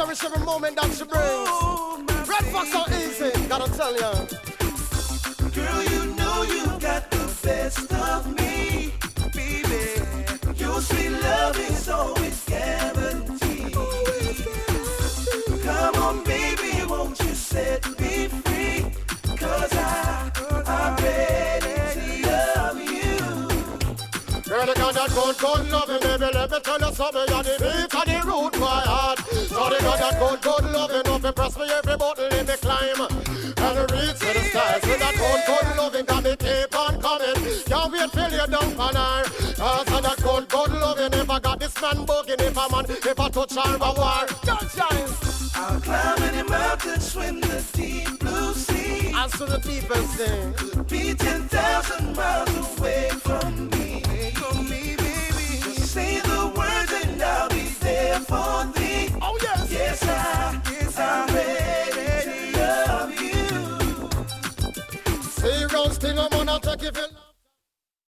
cherish every moment that she brings. Red Fox so easy, gotta tell ya. Girl, you know you got the best of me, baby. Your sweet love is always guaranteed. Come on, baby, won't you set me free? 'Cause I'm ready to love you. Girl, you got that good loving, baby. Let me tell you something. You're the beat and the root my heart. So they got that good loving. Up and press me every button, let me climb. And reach to the stars. With that good loving, got me keep on coming. Can't wait till you dump on her. Cause of that good loving. If I got this man bugging, if I touch her, I war. Don't shine. I'll climb any mountain, swim the deep blue sea. As to the deepest thing. Could be 10,000 miles away from me. Baby. Just say the words and I'll be there for thee. Oh yes. Yes, I'm ready to love you. See, Rose, thing I'm gonna take you.